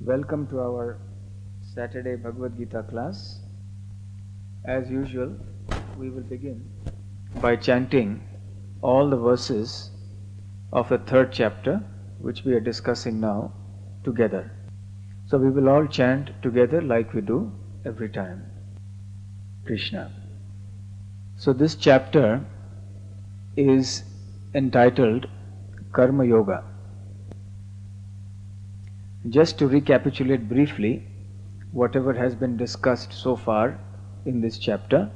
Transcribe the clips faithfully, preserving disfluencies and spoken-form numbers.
Welcome to our Saturday Bhagavad Gita class. As usual, we will begin by chanting all the verses of the third chapter, which we are discussing now, together. So we will all chant together like we do every time. Krishna. So this chapter is entitled Karma Yoga. Just to recapitulate briefly whatever has been discussed so far in this chapter.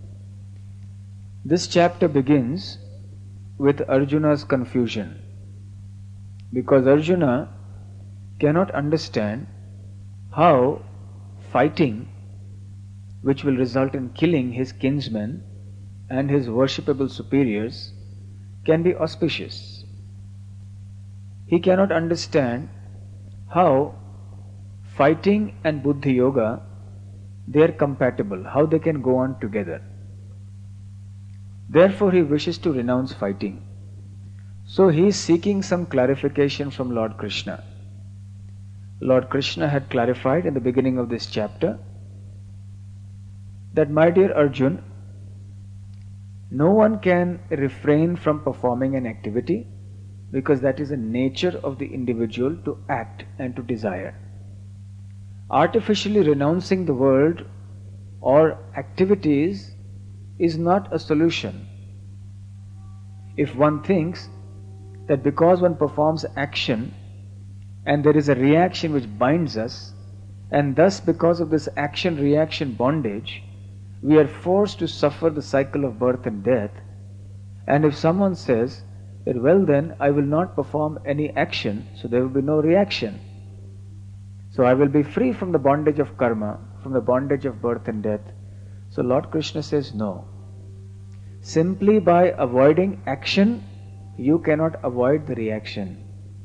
This chapter begins with Arjuna's confusion, because Arjuna cannot understand how fighting, which will result in killing his kinsmen and his worshipable superiors, can be auspicious. He cannot understand how fighting and Buddhi Yoga, they are compatible, how they can go on together. Therefore he wishes to renounce fighting. So he is seeking some clarification from Lord Krishna. Lord Krishna had clarified in the beginning of this chapter that, my dear Arjun, no one can refrain from performing an activity, because that is the nature of the individual to act and to desire. Artificially renouncing the world or activities is not a solution. If one thinks that because one performs action and there is a reaction which binds us, and thus because of this action-reaction bondage, we are forced to suffer the cycle of birth and death, and if someone says that, well then, I will not perform any action, so there will be no reaction. So I will be free from the bondage of karma, from the bondage of birth and death. So Lord Krishna says, no. Simply by avoiding action, you cannot avoid the reaction.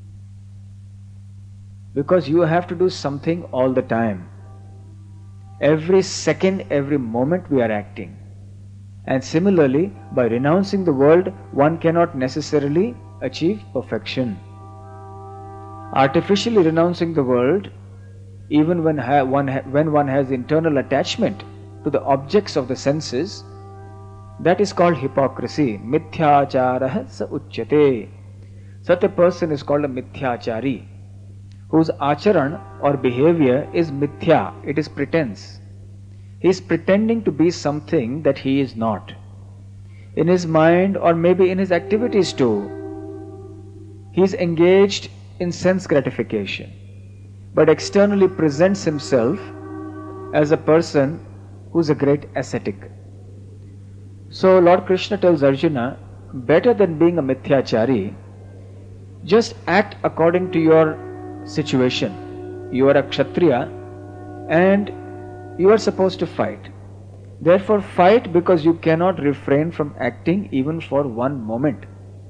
Because you have to do something all the time. Every second, every moment we are acting. And similarly, by renouncing the world, one cannot necessarily achieve perfection. Artificially renouncing the world, even when, ha- one ha- when one has internal attachment to the objects of the senses, that is called hypocrisy. Mithyacharaha sa uchyate. Such a person is called a mithyachari, whose acharan or behavior is mithya, it is pretense. He is pretending to be something that he is not. In his mind, or maybe in his activities too, he is engaged in sense gratification, but externally presents himself as a person who is a great ascetic. So Lord Krishna tells Arjuna, better than being a mithyachari, just act according to your situation. You are a kshatriya and you are supposed to fight. Therefore fight, because you cannot refrain from acting even for one moment.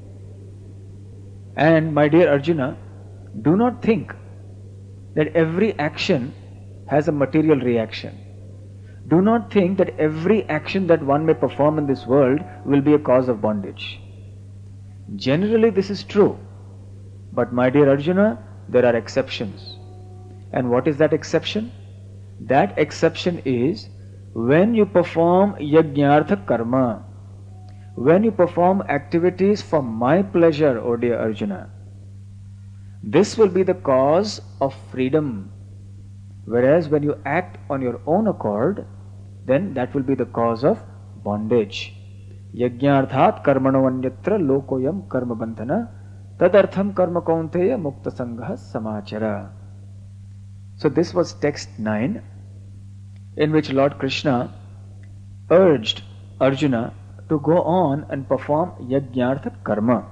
And my dear Arjuna, do not think that every action has a material reaction. Do not think that every action that one may perform in this world will be a cause of bondage. Generally this is true. But my dear Arjuna, there are exceptions. And what is that exception? That exception is when you perform yajñartha karma, when you perform activities for my pleasure, O dear Arjuna. This will be the cause of freedom. Whereas when you act on your own accord, then that will be the cause of bondage. Yajñarthat karmano anyatra lokoyam karma bandhana tadartham karma kaunteya mukta sangha samachara. So this was text nine, in which Lord Krishna urged Arjuna to go on and perform yajñartha karma.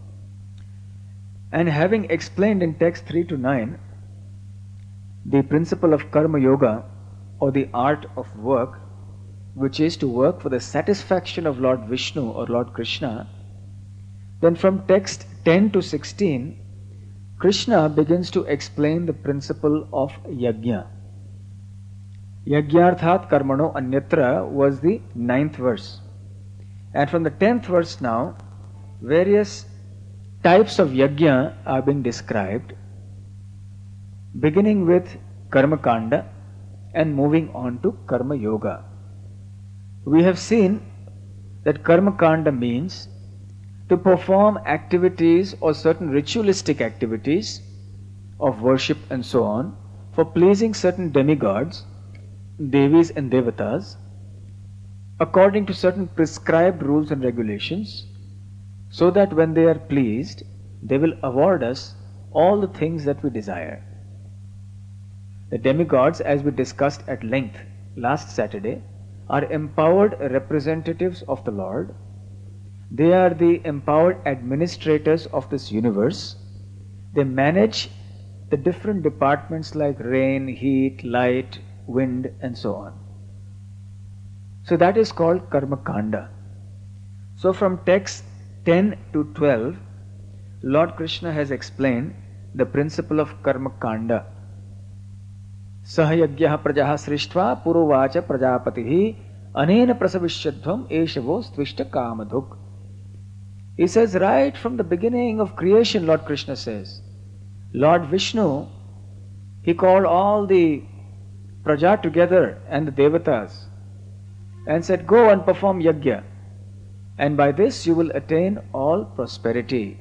And having explained in text three to nine the principle of karma yoga, or the art of work, which is to work for the satisfaction of Lord Vishnu or Lord Krishna, then from text ten to sixteen, Krishna begins to explain the principle of yajna. Yajñarthat karmano anyatra was the ninth verse. And from the tenth verse now, various types of yajna are being described, beginning with Karma Kanda and moving on to Karma Yoga. We have seen that Karma Kanda means to perform activities or certain ritualistic activities of worship and so on for pleasing certain demigods, devis and devatas, according to certain prescribed rules and regulations, so that when they are pleased, they will award us all the things that we desire. The demigods, as we discussed at length last Saturday, are empowered representatives of the Lord. They are the empowered administrators of this universe. They manage the different departments like rain, heat, light, wind, and so on. So that is called Karma Kanda. So from texts ten to twelve, Lord Krishna has explained the principle of Karma Kanda. Sahayagyaha prajaha srishtva puruvacha prajapatihi anena prasavishyadvam eshavo stvishta kamadhuk. He says right from the beginning of creation, Lord Krishna says, Lord Vishnu, he called all the praja together and the devatas and said, go and perform yajna, and by this you will attain all prosperity.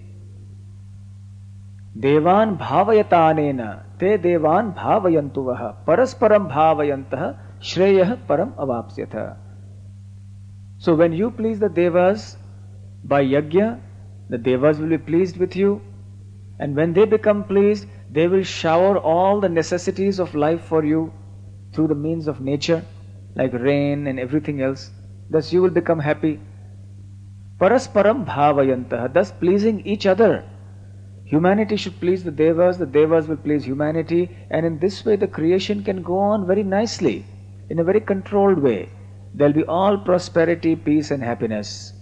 Devan bhavayatanena te devan bhavayantuvaha parasparam bhavayantaha shreyah param avapsyatha. So when you please the devas by yajna, the devas will be pleased with you, and when they become pleased, they will shower all the necessities of life for you through the means of nature, like rain and everything else. Thus you will become happy. Parasparam bhavayantaha, thus pleasing each other. Humanity should please the devas, the devas will please humanity, and in this way the creation can go on very nicely, in a very controlled way. There will be all prosperity, peace and happiness.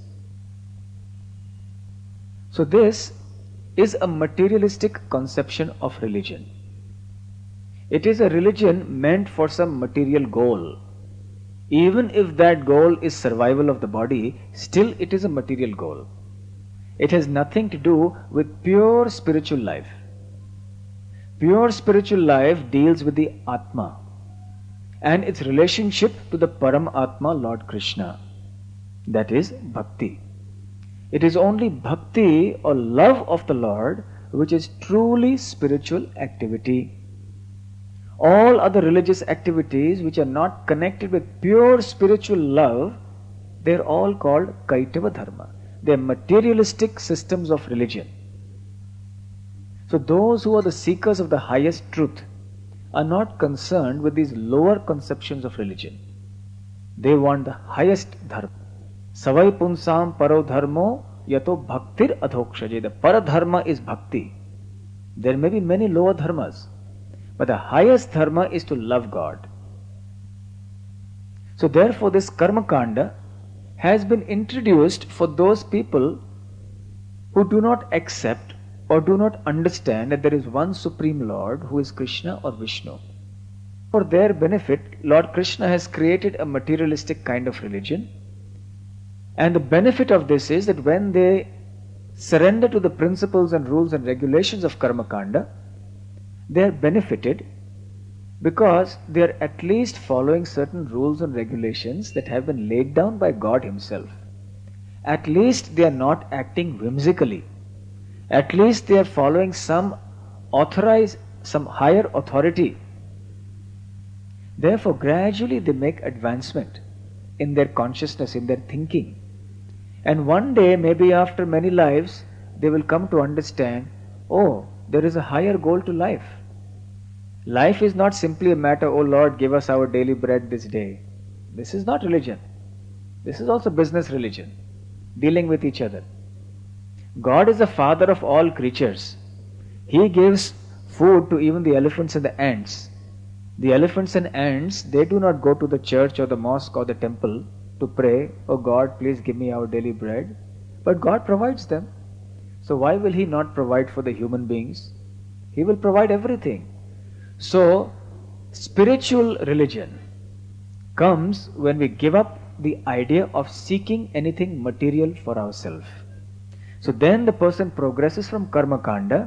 So this is a materialistic conception of religion. It is a religion meant for some material goal. Even if that goal is survival of the body, still it is a material goal. It has nothing to do with pure spiritual life. Pure spiritual life deals with the Atma and its relationship to the Param Atma, Lord Krishna. That is Bhakti. It is only Bhakti or love of the Lord which is truly spiritual activity. All other religious activities which are not connected with pure spiritual love, they are all called Kaitava Dharma. They are materialistic systems of religion. So those who are the seekers of the highest truth are not concerned with these lower conceptions of religion. They want the highest dharma. Savai punsam paro dharmo yato bhaktir adhokshaje. The paradharma is bhakti. There may be many lower dharmas, but the highest dharma is to love God. So therefore this Karma Kanda has been introduced for those people who do not accept or do not understand that there is one Supreme Lord who is Krishna or Vishnu. For their benefit, Lord Krishna has created a materialistic kind of religion. And the benefit of this is that when they surrender to the principles and rules and regulations of Karma Kanda, they are benefited because they are at least following certain rules and regulations that have been laid down by God Himself. At least they are not acting whimsically. At least they are following some authorized, some higher authority. Therefore, gradually they make advancement in their consciousness, in their thinking. And one day, maybe after many lives, they will come to understand, oh, there is a higher goal to life. Life is not simply a matter, oh Lord, give us our daily bread this day. This is not religion. This is also business religion, dealing with each other. God is the father of all creatures. He gives food to even the elephants and the ants. The elephants and ants, they do not go to the church or the mosque or the temple to pray, oh God, please give me our daily bread. But God provides them. So why will He not provide for the human beings? He will provide everything. So, spiritual religion comes when we give up the idea of seeking anything material for ourselves. So then the person progresses from Karma Kanda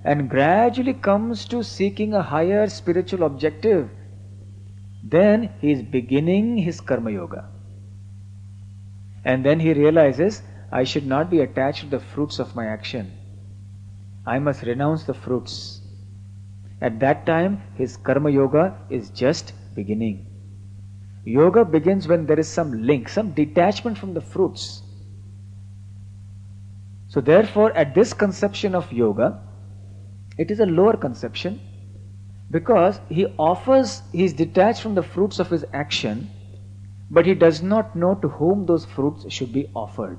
and gradually comes to seeking a higher spiritual objective, then he is beginning his Karma Yoga. And then he realizes, I should not be attached to the fruits of my action. I must renounce the fruits. At that time, his Karma Yoga is just beginning. Yoga begins when there is some link, some detachment from the fruits. So therefore, at this conception of yoga, it is a lower conception, because he offers, he is detached from the fruits of his action, but he does not know to whom those fruits should be offered.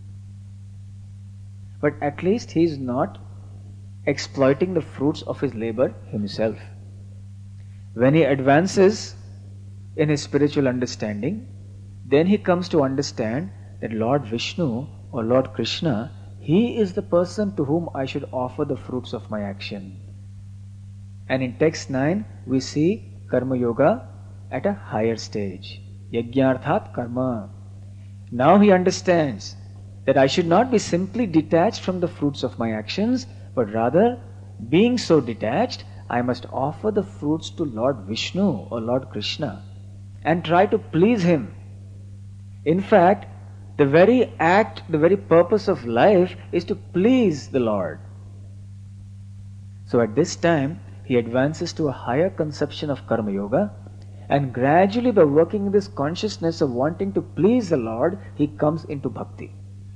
But at least he is not exploiting the fruits of his labor himself. When he advances in his spiritual understanding, then he comes to understand that Lord Vishnu or Lord Krishna, he is the person to whom I should offer the fruits of my action. And in text nine, we see Karma Yoga at a higher stage. Yajnarthat Karma. Now he understands that I should not be simply detached from the fruits of my actions, but rather, being so detached, I must offer the fruits to Lord Vishnu or Lord Krishna and try to please him. In fact, the very act, the very purpose of life is to please the Lord. So at this time, he advances to a higher conception of Karma Yoga, and gradually by working in this consciousness of wanting to please the Lord, he comes into bhakti.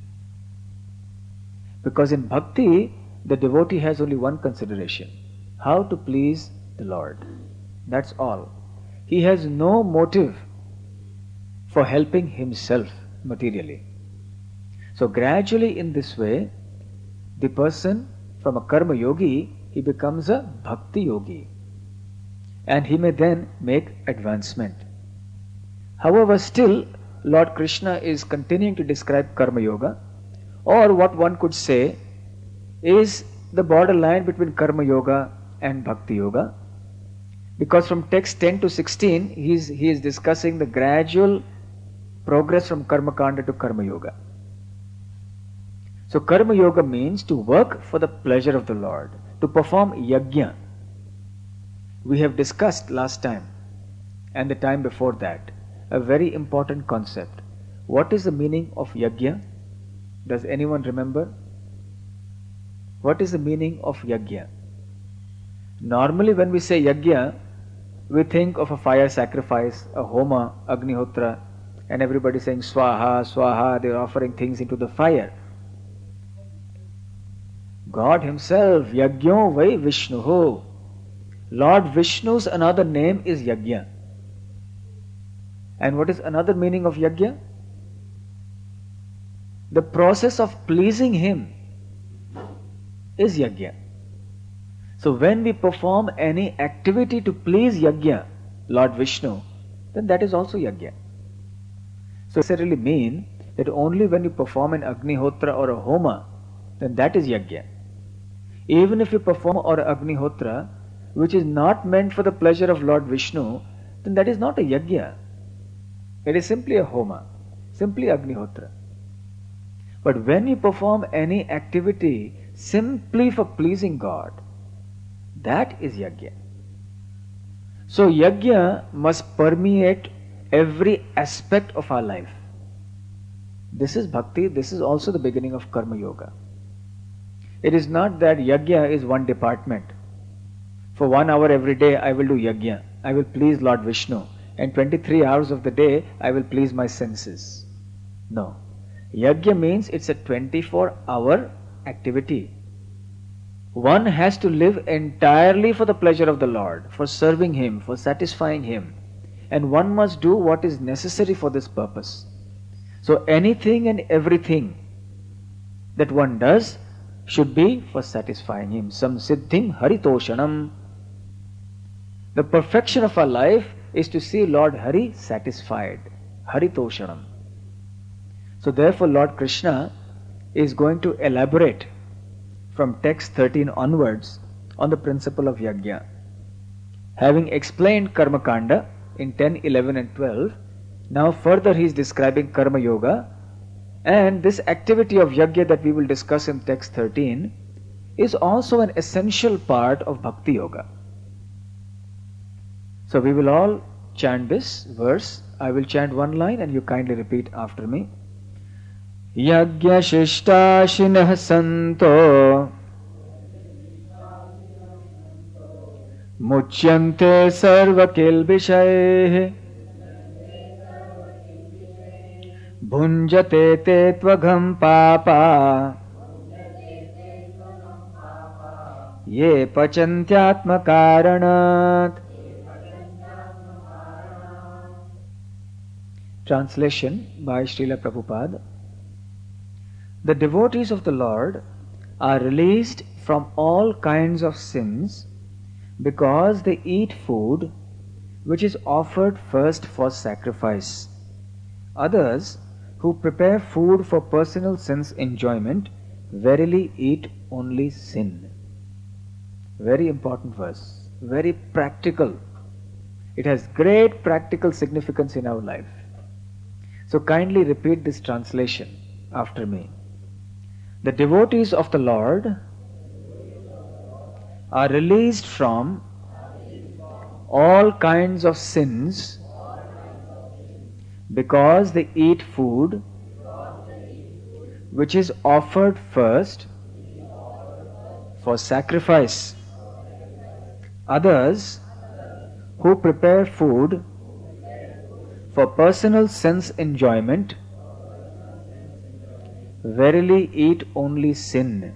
Because in bhakti, the devotee has only one consideration: how to please the Lord. That's all. He has no motive for helping himself materially. So gradually in this way, the person from a karma yogi, he becomes a bhakti yogi, and he may then make advancement. However, still Lord Krishna is continuing to describe karma yoga, or what one could say is the borderline between karma yoga and bhakti yoga, because from text ten to sixteen he is, he is discussing the gradual progress from karma kanda to karma yoga. So karma yoga means to work for the pleasure of the Lord, to perform yajna. We have discussed last time and the time before that a very important concept. What is the meaning of yajna? Does anyone remember? What is the meaning of yajna? Normally when we say yajna, we think of a fire sacrifice, a homa, agnihotra, and everybody saying swaha, swaha, they are offering things into the fire. God himself, yajno vai Vishnuho. Lord Vishnu's another name is yajna. And what is another meaning of yajna? The process of pleasing him is yajna. So when we perform any activity to please yajna, Lord Vishnu, then that is also yajna. So it necessarily mean that only when you perform an agnihotra or a homa, then that is yajna. Even if you perform or agnihotra which is not meant for the pleasure of Lord Vishnu, then that is not a yajna. It is simply a homa, simply agnihotra. But when you perform any activity simply for pleasing God, that is yajna. So yajna must permeate every aspect of our life. This is bhakti, this is also the beginning of karma yoga. It is not that yajna is one department. For one hour every day I will do yajna, I will please Lord Vishnu, and twenty-three hours of the day I will please my senses. No. Yajna means it's a twenty-four hour activity. One has to live entirely for the pleasure of the Lord, for serving Him, for satisfying Him. And one must do what is necessary for this purpose. So anything and everything that one does should be for satisfying Him. Samsiddhim haritoshanam. The perfection of our life is to see Lord Hari satisfied. Haritoshanam. So therefore Lord Krishna is going to elaborate from text thirteen onwards on the principle of yajna. Having explained karma kanda in ten, eleven and twelve, now further he is describing karma yoga, and this activity of yajna that we will discuss in text thirteen is also an essential part of Bhakti Yoga. So we will all chant this verse. I will chant one line and you kindly repeat after me. Yagya Shishtashinah Santo Muchyante Sarva Kilbishayeh Bhunjate Te Tvagam Papa Ye Pachantyatma Karanat. Translation by Srila Prabhupada. The devotees of the Lord are released from all kinds of sins because they eat food which is offered first for sacrifice. Others who prepare food for personal sense enjoyment verily eat only sin. Very important verse, very practical. It has great practical significance in our life. So kindly repeat this translation after me. The devotees of the Lord are released from all kinds of sins because they eat food which is offered first for sacrifice. Others who prepare food for personal sense enjoyment verily eat only sin.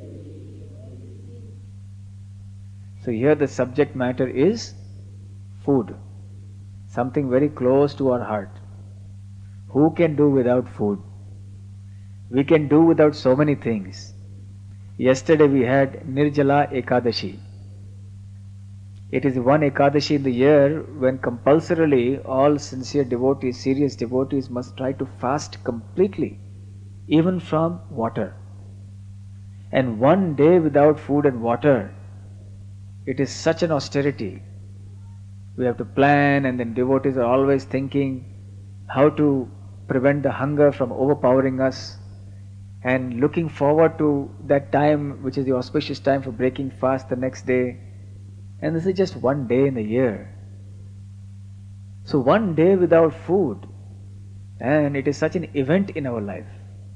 So here the subject matter is food, something very close to our heart. Who can do without food? We can do without so many things. Yesterday we had Nirjala Ekadashi. It is one Ekadashi in the year when compulsorily all sincere devotees, serious devotees must try to fast completely, even from water. And one day without food and water, it is such an austerity. We have to plan, and then devotees are always thinking how to prevent the hunger from overpowering us and looking forward to that time which is the auspicious time for breaking fast the next day. And this is just one day in the year. So one day without food, and it is such an event in our life.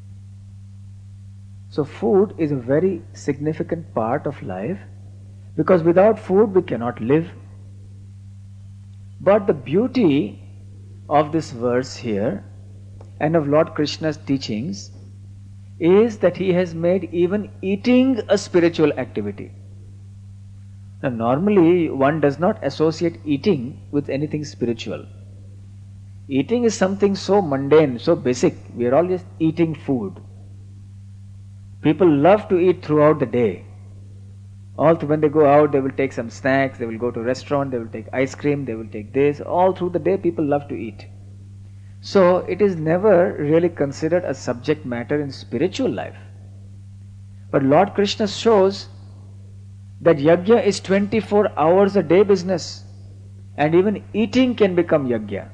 So food is a very significant part of life, because without food we cannot live. But the beauty of this verse here and of Lord Krishna's teachings is that he has made even eating a spiritual activity. Now normally one does not associate eating with anything spiritual. Eating is something so mundane, so basic. We are all just eating food. People love to eat throughout the day. All through, when they go out, they will take some snacks, they will go to a restaurant, they will take ice cream, they will take this. All through the day people love to eat. So it is never really considered a subject matter in spiritual life. But Lord Krishna shows that yajna is twenty-four hours a day business, and even eating can become yajna.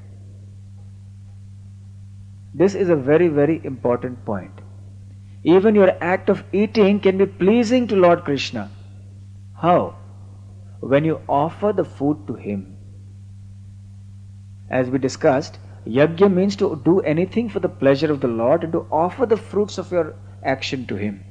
This is a very, very important point. Even your act of eating can be pleasing to Lord Krishna. How? When you offer the food to Him. As we discussed, yajna means to do anything for the pleasure of the Lord and to offer the fruits of your action to Him.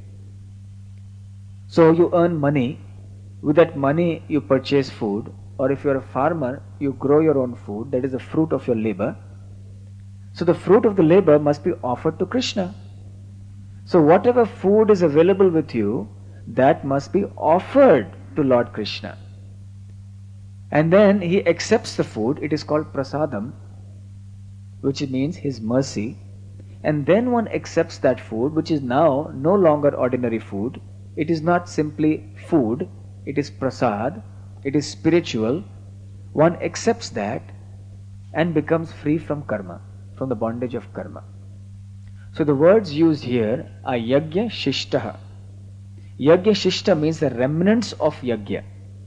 So you earn money. With that money you purchase food, or if you are a farmer, you grow your own food, that is the fruit of your labor. So the fruit of the labor must be offered to Krishna. So whatever food is available with you, that must be offered to Lord Krishna. And then He accepts the food, it is called prasadam, which means His mercy. And then one accepts that food, which is now no longer ordinary food. It is not simply food, it is prasad, it is spiritual. One accepts that and becomes free from karma, from the bondage of karma. So the words used here are yajna shishtaha. Yajna shishta means the remnants of yajna.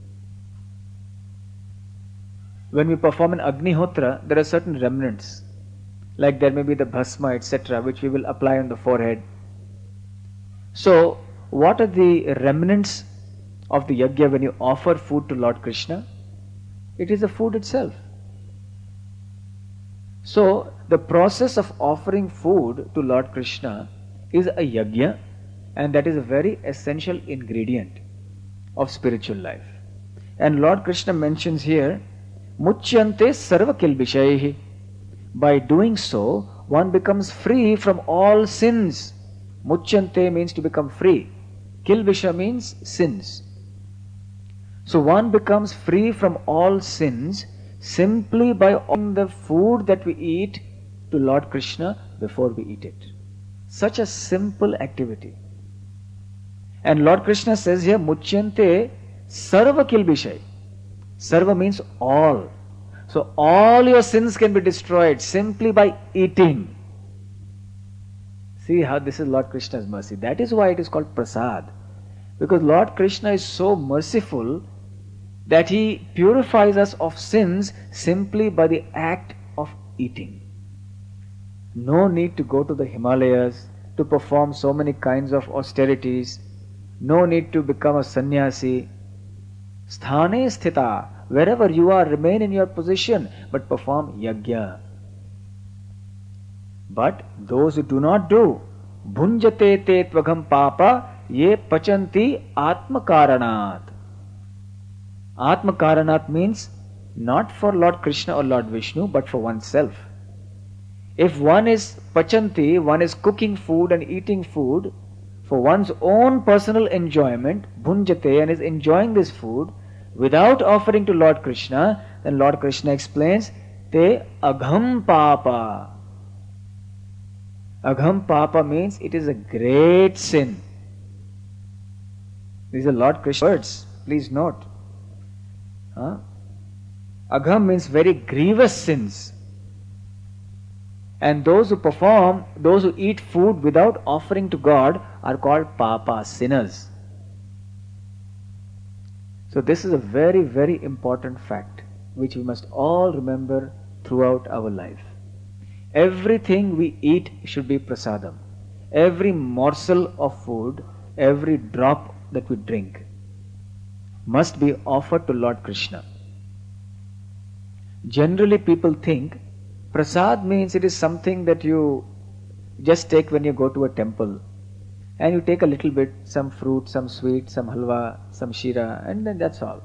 When we perform an agnihotra, there are certain remnants, like there may be the bhasma, et cetera, which we will apply on the forehead. So what are the remnants of the yajna when you offer food to Lord Krishna? It is the food itself. So, the process of offering food to Lord Krishna is a yajna, and that is a very essential ingredient of spiritual life. And Lord Krishna mentions here, Muchyante sarva kilbishaihi. By doing so, one becomes free from all sins. Muchyante means to become free. Kilbisha means sins. So one becomes free from all sins simply by offering the food that we eat to Lord Krishna before we eat it. Such a simple activity. And Lord Krishna says here, Muchyante sarva kilbishai. Sarva means all. So all your sins can be destroyed simply by eating. See how this is Lord Krishna's mercy. That is why it is called prasad. Because Lord Krishna is so merciful that He purifies us of sins simply by the act of eating. No need to go to the Himalayas to perform so many kinds of austerities. No need to become a sannyasi. Sthane sthita. Wherever you are, remain in your position, but perform yajna. But those who do not do, bhunjate te tvagam papa ye pachanti atmakaranat. Atmakaranat means not for Lord Krishna or Lord Vishnu, but for oneself. If one is pachanti, one is cooking food and eating food for one's own personal enjoyment, bhunjate, and is enjoying this food without offering to Lord Krishna, then Lord Krishna explains, te agham papa. Agham papa means it is a great sin. These are Lord Krishna's words. Please note. Huh? Agham means very grievous sins. And those who perform, those who eat food without offering to God are called papa, sinners. So this is a very, very important fact which we must all remember throughout our life. Everything we eat should be prasadam. Every morsel of food, every drop that we drink must be offered to Lord Krishna. Generally people think prasad means it is something that you just take when you go to a temple. And you take a little bit, some fruit, some sweet, some halwa, some shira, and then that's all.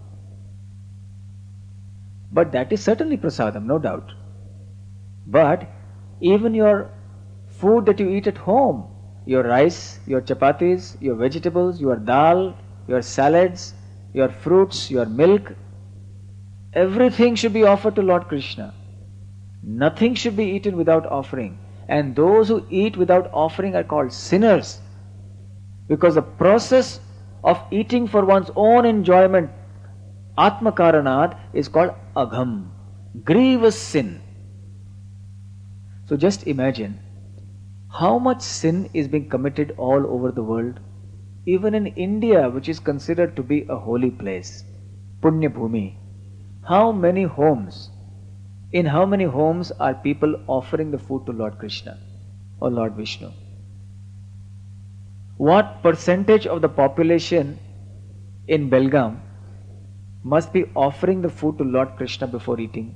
But that is certainly prasadam, no doubt. But even your food that you eat at home, your rice, your chapatis, your vegetables, your dal, your salads, your fruits, your milk, everything should be offered to Lord Krishna. Nothing should be eaten without offering. And those who eat without offering are called sinners. Because the process of eating for one's own enjoyment, atmakaranat, is called agham, grievous sin. So just imagine how much sin is being committed all over the world. Even in India, which is considered to be a holy place, Punya Bhumi, how many homes, in how many homes are people offering the food to Lord Krishna or Lord Vishnu? What percentage of the population in Belgaum must be offering the food to Lord Krishna before eating?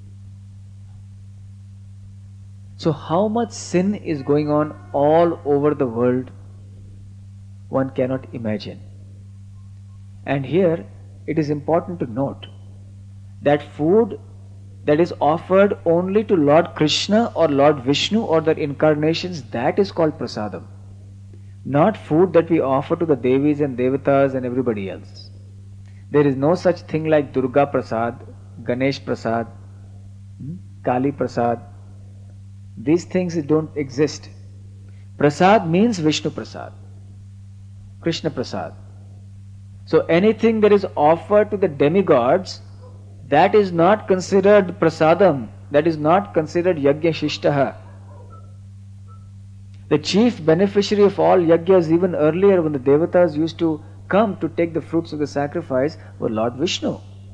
So how much sin is going on all over the world, one cannot imagine. And here it is important to note that food that is offered only to Lord Krishna or Lord Vishnu or their incarnations, that is called prasadam. Not food that we offer to the Devis and Devatas and everybody else. There is no such thing like Durga Prasad, Ganesh Prasad, Kali Prasad. These things don't exist. Prasad means Vishnu Prasad, Krishna Prasad. So anything that is offered to the demigods, that is not considered prasadam, that is not considered yajna shishtaha. The chief beneficiary of all yajnas, even earlier when the devatas used to come to take the fruits of the sacrifice, were Lord Vishnu.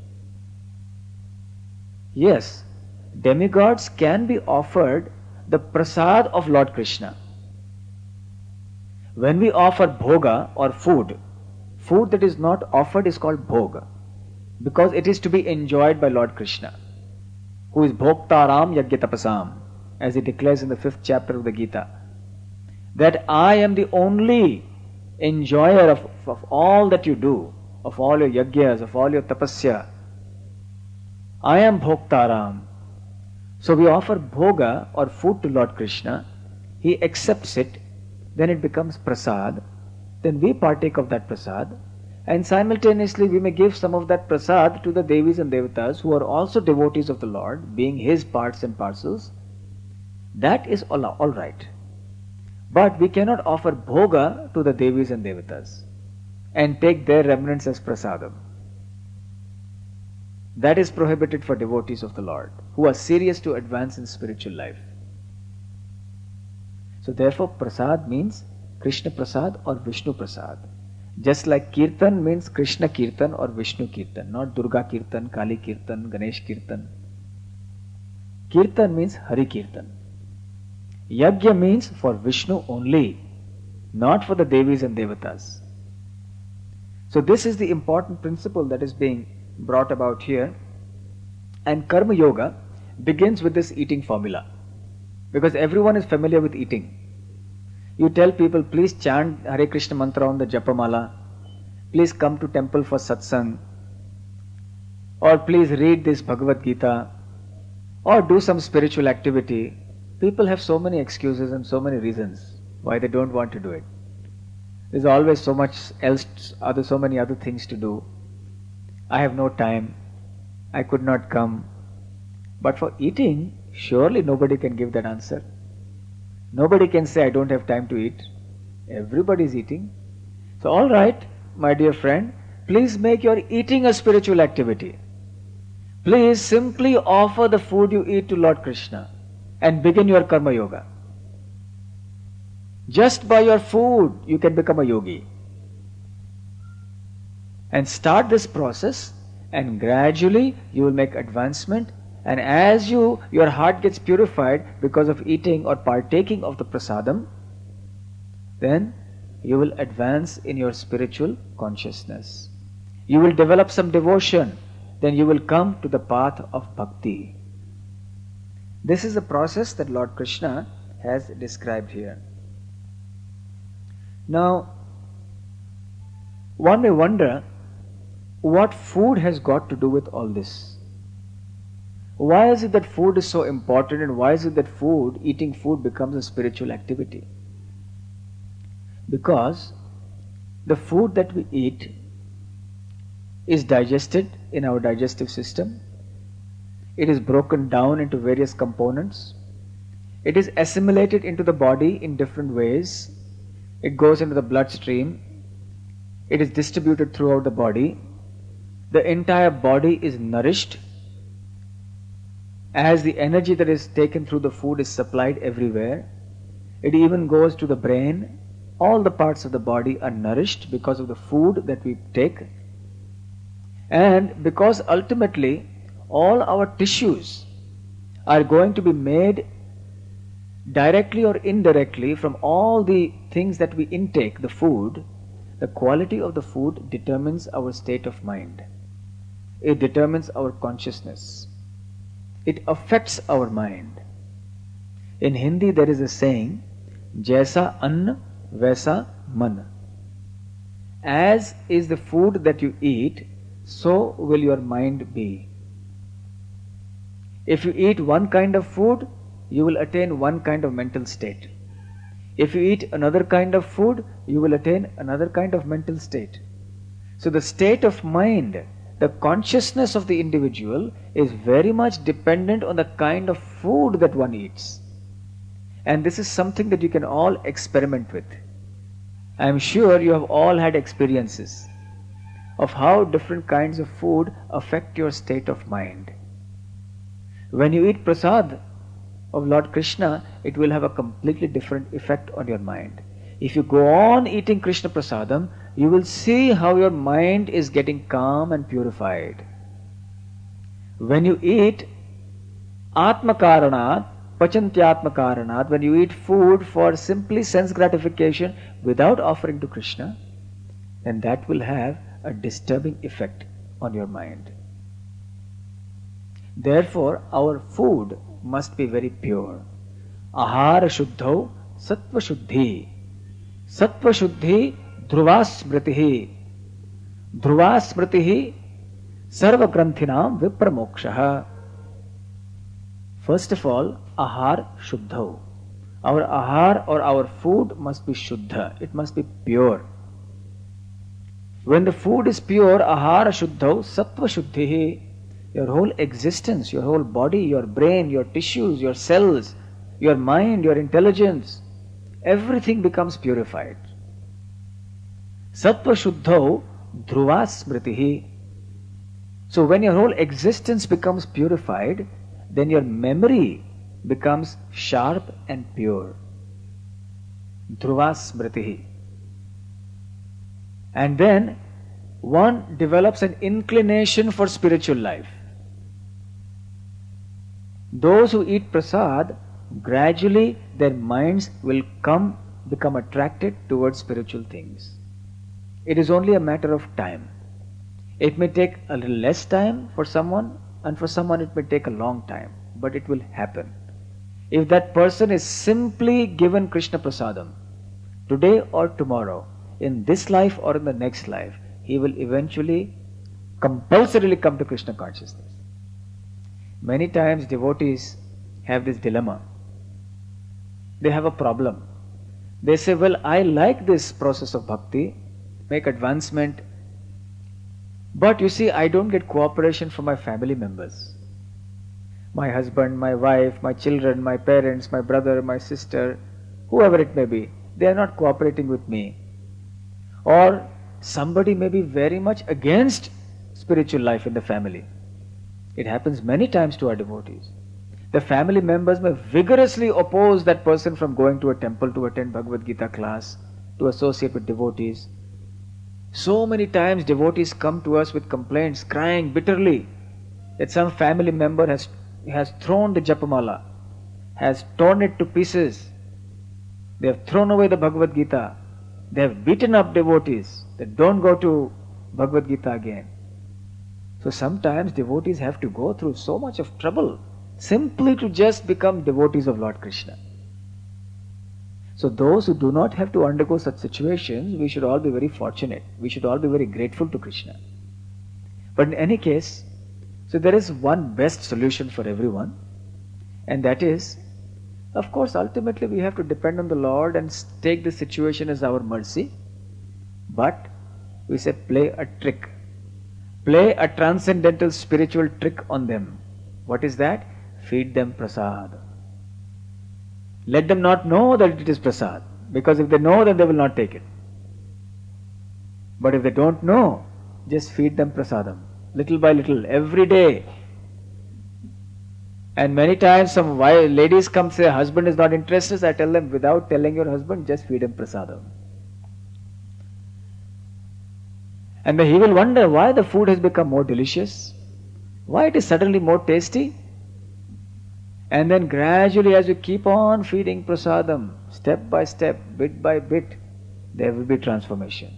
Yes, demigods can be offered the prasad of Lord Krishna. When we offer bhoga or food, food that is not offered is called bhoga, because it is to be enjoyed by Lord Krishna, who is Bhoktaram Yajna Tapasam, as he declares in the fifth chapter of the Gita, that I am the only enjoyer of, of all that you do, of all your yajnas, of all your tapasya. I am Bhoktaram. So we offer bhoga or food to Lord Krishna, he accepts it, then it becomes prasad, then we partake of that prasad, and simultaneously we may give some of that prasad to the Devis and Devatas who are also devotees of the Lord, being his parts and parcels. That is all, all right. But we cannot offer bhoga to the Devis and Devatas and take their remnants as prasadam. That is prohibited for devotees of the Lord who are serious to advance in spiritual life. So therefore prasad means Krishna prasad or Vishnu prasad. Just like kirtan means Krishna kirtan or Vishnu kirtan, not Durga kirtan, Kali kirtan, Ganesh kirtan. Kirtan means Hari kirtan. Yajna means for Vishnu only, not for the Devis and Devatas. So this is the important principle that is being brought about here. And Karma Yoga begins with this eating formula, because everyone is familiar with eating. You tell people, please chant Hare Krishna mantra on the Japamala, please come to temple for satsang, or please read this Bhagavad Gita, or do some spiritual activity. People have so many excuses and so many reasons why they don't want to do it. There's always so much else, other, so many other things to do. I have no time. I could not come. But for eating, surely nobody can give that answer. Nobody can say, I don't have time to eat. Everybody is eating. So all right, my dear friend, please make your eating a spiritual activity. Please simply offer the food you eat to Lord Krishna and begin your Karma Yoga. Just by your food, you can become a yogi. And start this process, and gradually you will make advancement. And as you, your heart gets purified because of eating or partaking of the prasadam, then you will advance in your spiritual consciousness. You will develop some devotion, then you will come to the path of bhakti. This is the process that Lord Krishna has described here. Now, one may wonder what food has got to do with all this. Why is it that food is so important, and why is it that food, eating food becomes a spiritual activity? Because the food that we eat is digested in our digestive system. It is broken down into various components. It is assimilated into the body in different ways. It goes into the bloodstream. It is distributed throughout the body. The entire body is nourished, as the energy that is taken through the food is supplied everywhere. It even goes to the brain. All the parts of the body are nourished because of the food that we take. And because ultimately all our tissues are going to be made directly or indirectly from all the things that we intake, the food, the quality of the food determines our state of mind. It determines our consciousness. It affects our mind. In Hindi there is a saying, Jaisa Anna Vaisa Man. As is the food that you eat, so will your mind be. If you eat one kind of food, you will attain one kind of mental state. If you eat another kind of food, you will attain another kind of mental state. So the state of mind, the consciousness of the individual is very much dependent on the kind of food that one eats. And this is something that you can all experiment with. I am sure you have all had experiences of how different kinds of food affect your state of mind. When you eat prasad of Lord Krishna, it will have a completely different effect on your mind. If you go on eating Krishna prasadam, you will see how your mind is getting calm and purified. When you eat Atma Karanat, Pachantyatma karanat, when you eat food for simply sense gratification without offering to Krishna, then that will have a disturbing effect on your mind. Therefore, our food must be very pure. Ahara shuddhau sattva shuddhi. Sattva shuddhi dhruvasmritihi. Dhruvasmritihi sarva granthinam vipramokshaha. First of all, ahar shuddhau. Our ahar or our food must be shuddha. It must be pure. When the food is pure, ahara shuddhau sattva shuddhihi, your whole existence, your whole body, your brain, your tissues, your cells, your mind, your intelligence, everything becomes purified. Sattva shuddhau dhruvasmritihi. So when your whole existence becomes purified, then your memory becomes sharp and pure. Dhruvasmritihi. And then one develops an inclination for spiritual life. Those who eat prasad, gradually their minds will come, become attracted towards spiritual things. It is only a matter of time. It may take a little less time for someone, and for someone it may take a long time, but it will happen. If that person is simply given Krishna prasadam, today or tomorrow, in this life or in the next life, he will eventually compulsorily come to Krishna consciousness. Many times devotees have this dilemma. They have a problem. They say, well, I like this process of bhakti, make advancement, but you see, I don't get cooperation from my family members. My husband, my wife, my children, my parents, my brother, my sister, whoever it may be, they are not cooperating with me. Or somebody may be very much against spiritual life in the family. It happens many times to our devotees. The family members may vigorously oppose that person from going to a temple to attend Bhagavad Gita class, to associate with devotees. So many times devotees come to us with complaints, crying bitterly that some family member has, has thrown the Japamala, has torn it to pieces. They have thrown away the Bhagavad Gita. They have beaten up devotees that don't go to Bhagavad Gita again. So sometimes devotees have to go through so much of trouble simply to just become devotees of Lord Krishna. So those who do not have to undergo such situations, we should all be very fortunate. We should all be very grateful to Krishna. But in any case, so there is one best solution for everyone, and that is, of course, ultimately we have to depend on the Lord and take the situation as our mercy. But we say play a trick. Play a transcendental spiritual trick on them. What is that? Feed them prasad. Let them not know that it is prasad, because if they know, then they will not take it. But if they don't know, just feed them prasadam, little by little, every day. And many times some ladies come say, husband is not interested. I tell them, without telling your husband, just feed him prasadam. And then he will wonder why the food has become more delicious, why it is suddenly more tasty. And then gradually, as you keep on feeding prasadam, step by step, bit by bit, there will be transformation.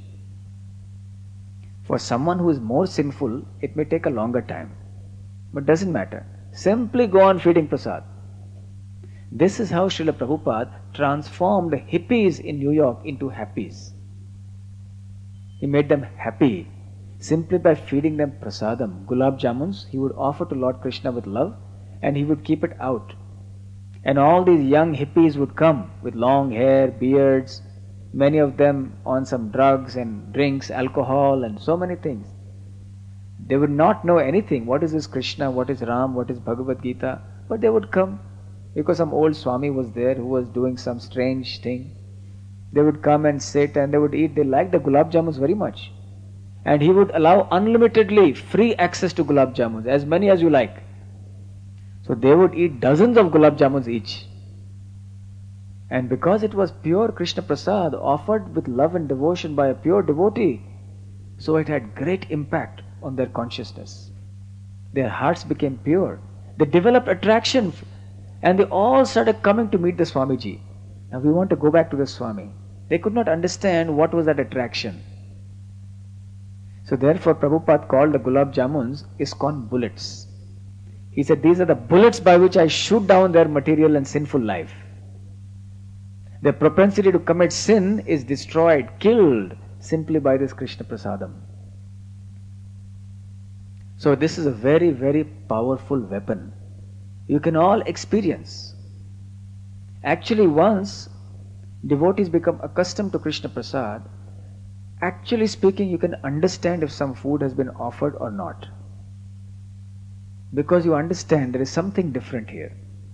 For someone who is more sinful, it may take a longer time, but doesn't matter. Simply go on feeding prasad. This is how Srila Prabhupada transformed hippies in New York into happies. He made them happy simply by feeding them prasadam. Gulab jamuns he would offer to Lord Krishna with love, and he would keep it out. And all these young hippies would come with long hair, beards, many of them on some drugs and drinks, alcohol and so many things. They would not know anything. What is this Krishna? What is Ram? What is Bhagavad Gita? But they would come because some old Swami was there who was doing some strange thing. They would come and sit and they would eat. They liked the gulab jamuns very much. And he would allow unlimitedly free access to gulab jamuns, as many as you like. So they would eat dozens of gulab jamuns each. And because it was pure Krishna Prasad offered with love and devotion by a pure devotee, so it had great impact on their consciousness. Their hearts became pure. They developed attraction And they all started coming to meet the Swamiji. Now we want to go back to the Swami. They could not understand what was that attraction. So therefore Prabhupada called the Gulab Jamuns ISKCON bullets. He said, these are the bullets by which I shoot down their material and sinful life. Their propensity to commit sin is destroyed, killed simply by this Krishna Prasadam. So this is a very, very powerful weapon. You can all experience. Actually, once devotees become accustomed to Krishna Prasad, actually speaking, you can understand if some food has been offered or not. Because you understand there is something different here.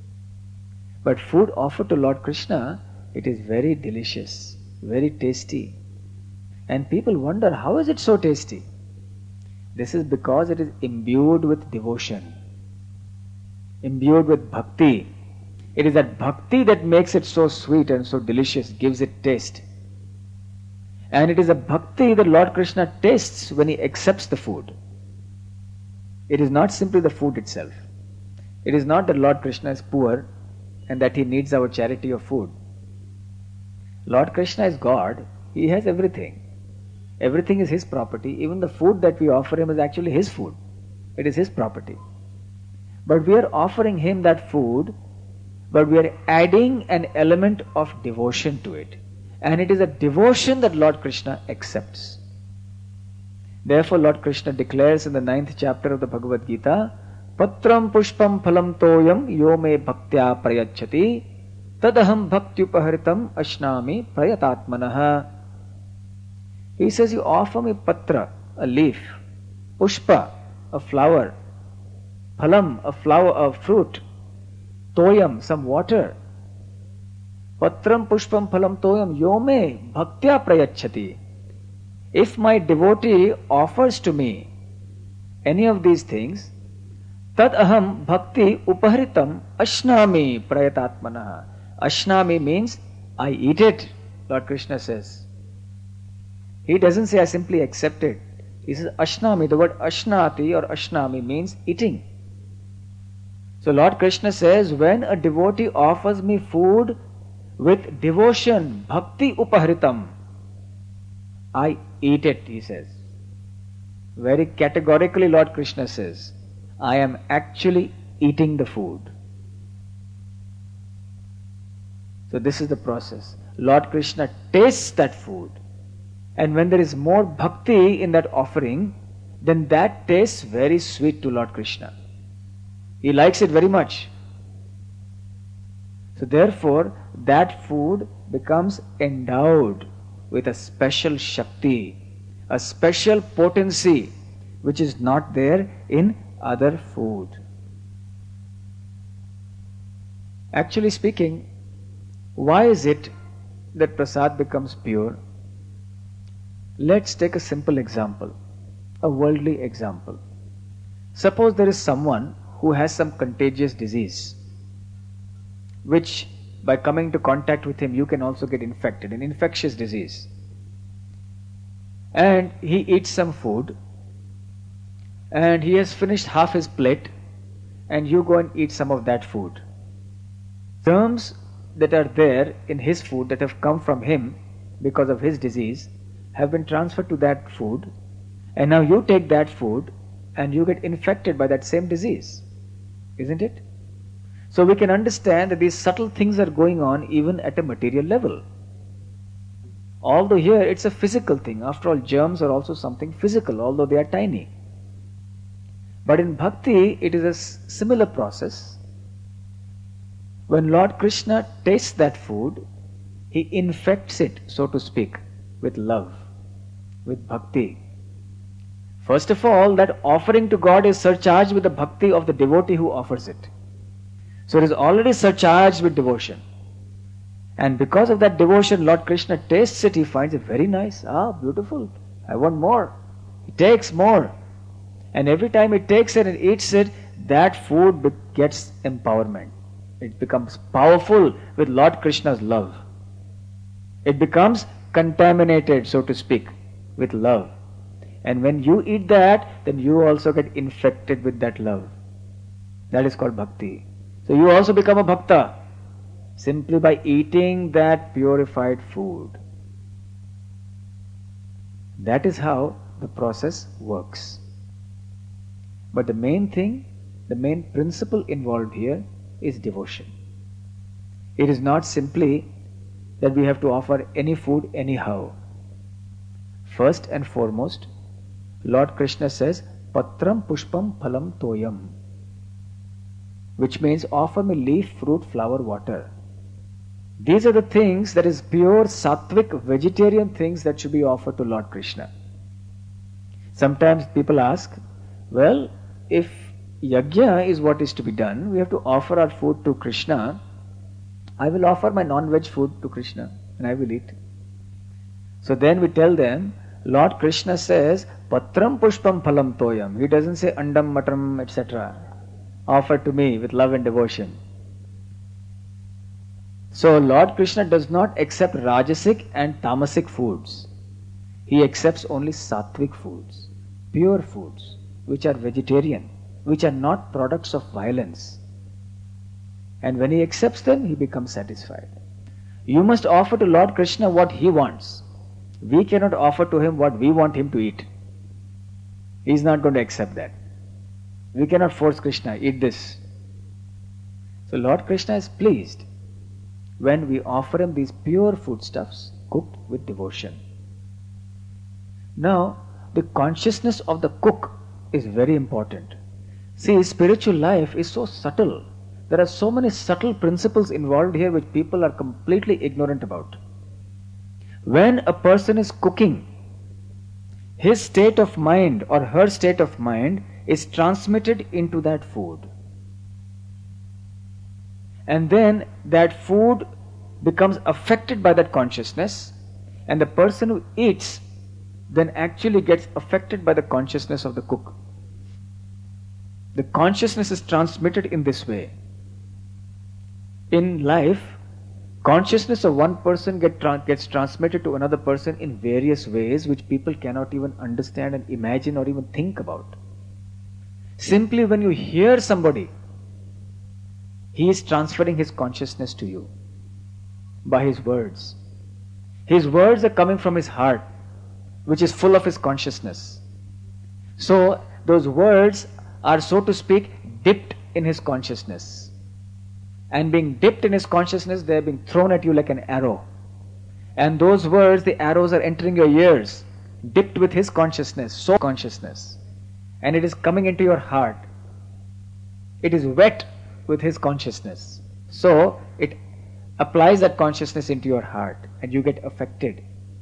But food offered to Lord Krishna, it is very delicious, very tasty. And people wonder, how is it so tasty? This is because it is imbued with devotion, imbued with bhakti. It is that bhakti that makes it so sweet and so delicious, gives it taste. And it is a bhakti that Lord Krishna tastes when he accepts the food. It is not simply the food itself. It is not that Lord Krishna is poor and that he needs our charity of food. Lord Krishna is God. He has everything. Everything is his property. Even the food that we offer him is actually his food. It is his property. But we are offering him that food, but we are adding an element of devotion to it. And it is a devotion that Lord Krishna accepts. Therefore Lord Krishna declares in the ninth chapter of the Bhagavad Gita, Patram pushpam phalam toyam yo me bhaktya prayachati tadaham bhaktyupaharitam ashnami prayatatmanaha. He says, you offer me patra, a leaf, pushpa, a flower, phalam, a flower, a fruit, toyam, some water. Patram pushpam phalam toyam yome bhaktya prayachati. If my devotee offers to me any of these things, tad aham bhakti upahritam ashnami prayatatmanaha. Ashnami means I eat it, Lord Krishna says. He doesn't say I simply accept it. He says ashnami. The word ashnati or ashnami means eating. So Lord Krishna says, when a devotee offers me food with devotion, bhakti upahritam, I eat it, he says. Very categorically Lord Krishna says, I am actually eating the food. So this is the process. Lord Krishna tastes that food. And when there is more bhakti in that offering, then that tastes very sweet to Lord Krishna. He likes it very much. So therefore, that food becomes endowed with a special Shakti, a special potency, which is not there in other food. Actually speaking, why is it that prasad becomes pure? Let's take a simple example, a worldly example. Suppose there is someone who has some contagious disease, which by coming into contact with him you can also get infected, an infectious disease. And he eats some food, and he has finished half his plate, and you go and eat some of that food. Germs that are there in his food that have come from him because of his disease have been transferred to that food, and now you take that food and you get infected by that same disease, isn't it? So we can understand that these subtle things are going on even at a material level. Although here it's a physical thing. After all, germs are also something physical, although they are tiny. But in bhakti, it is a similar process. When Lord Krishna tastes that food, he infects it, so to speak, with love, with bhakti. First of all, that offering to God is surcharged with the bhakti of the devotee who offers it. So it is already surcharged with devotion. And because of that devotion, Lord Krishna tastes it, he finds it very nice. Ah, beautiful. I want more. He takes more. And every time he takes it and eats it, that food gets empowerment. It becomes powerful with Lord Krishna's love. It becomes contaminated, so to speak, with love. And when you eat that, then you also get infected with that love. That is called bhakti. So you also become a bhakta simply by eating that purified food. That is how the process works. But the main thing, the main principle involved here is devotion. It is not simply that we have to offer any food anyhow. First and foremost, Lord Krishna says, Patram Pushpam Phalam Toyam, which means offer me leaf, fruit, flower, water. These are the things that is pure sattvic vegetarian things that should be offered to Lord Krishna. Sometimes people ask, well, if yajna is what is to be done, we have to offer our food to Krishna. I will offer my non-veg food to Krishna and I will eat. So then we tell them, Lord Krishna says, Patram Pushpam Phalam Toyam. He doesn't say Andam, Matram, et cetera. Offer to me with love and devotion. So Lord Krishna does not accept Rajasic and Tamasic foods. He accepts only Sattvic foods, pure foods, which are vegetarian, which are not products of violence. And when he accepts them, he becomes satisfied. You must offer to Lord Krishna what he wants. We cannot offer to him what we want him to eat. He is not going to accept that. We cannot force Krishna, eat this. So Lord Krishna is pleased when we offer him these pure foodstuffs cooked with devotion. Now, the consciousness of the cook is very important. See, spiritual life is so subtle. There are so many subtle principles involved here which people are completely ignorant about. When a person is cooking, his state of mind or her state of mind is transmitted into that food. And then that food becomes affected by that consciousness, and the person who eats then actually gets affected by the consciousness of the cook. The consciousness is transmitted in this way. In life, consciousness of one person get tra- gets transmitted to another person in various ways which people cannot even understand and imagine or even think about. Simply when you hear somebody, he is transferring his consciousness to you by his words. His words are coming from his heart, which is full of his consciousness. So those words are, so to speak, dipped in his consciousness. And being dipped in his consciousness, they are being thrown at you like an arrow. And those words, the arrows are entering your ears, dipped with his consciousness, so consciousness. And it is coming into your heart. It is wet with his consciousness. So it applies that consciousness into your heart and you get affected.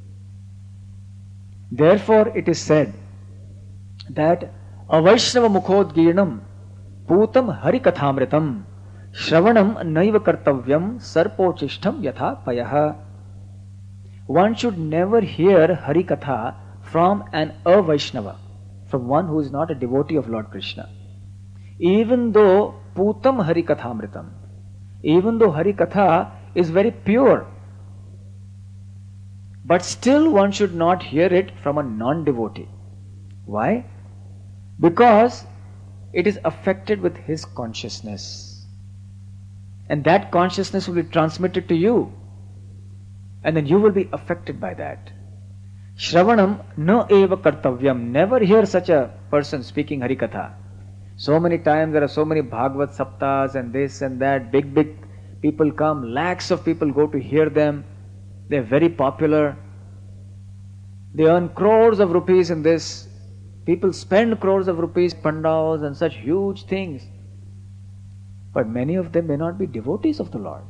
Therefore it is said that Avaishnava Mukhodgirnam Putam Harikathamritam Shravanam Naiva Kartavyam Sarpochishtam Yatha Payaha. One should never hear Harikatha from an Avaishnava, from one who is not a devotee of Lord Krishna. Even though Putam Harikathamritam, even though Harikatha is very pure, but still one should not hear it from a non-devotee. Why? Because it is affected with his consciousness. And that consciousness will be transmitted to you. And then you will be affected by that. Shravanam na eva kartavyam. Never hear such a person speaking Harikatha. So many times there are so many Bhagavad Saptas and this and that. Big, big people come. Lakhs of people go to hear them. They are very popular. They earn crores of rupees in this. People spend crores of rupees, pandals and such huge things. But many of them may not be devotees of the Lord.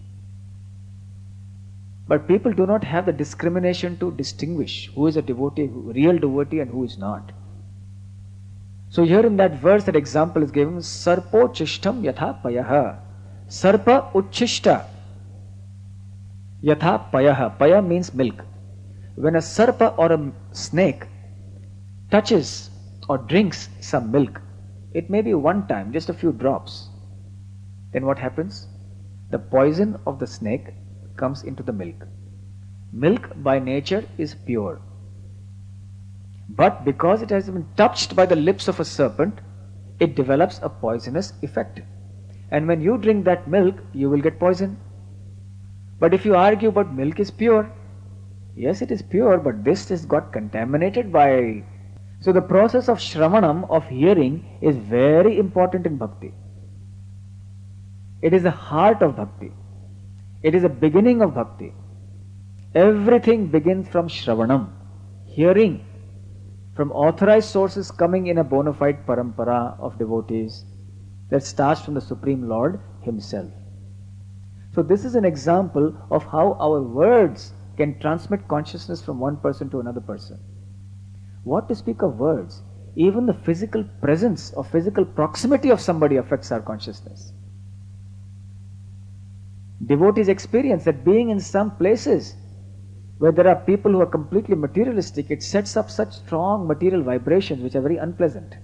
But people do not have the discrimination to distinguish who is a devotee, who, real devotee and who is not. So here in that verse, that example is given, Sarpo chishtam yatha payaha. Sarpa uchishta yatha payaha. Paya means milk. When a sarpa or a snake touches or drinks some milk, it may be one time, just a few drops. Then what happens? The poison of the snake comes into the milk. Milk by nature is pure. But because it has been touched by the lips of a serpent, it develops a poisonous effect. And when you drink that milk, you will get poison. But if you argue but milk is pure, yes, it is pure, but this has got contaminated by... So the process of Shravanam, of hearing, is very important in bhakti. It is the heart of bhakti. It is the beginning of bhakti. Everything begins from Shravanam, hearing, from authorized sources coming in a bona fide parampara of devotees that starts from the Supreme Lord Himself. So this is an example of how our words can transmit consciousness from one person to another person. What to speak of words? Even the physical presence or physical proximity of somebody affects our consciousness. Devotees experience that being in some places where there are people who are completely materialistic, it sets up such strong material vibrations which are very unpleasant.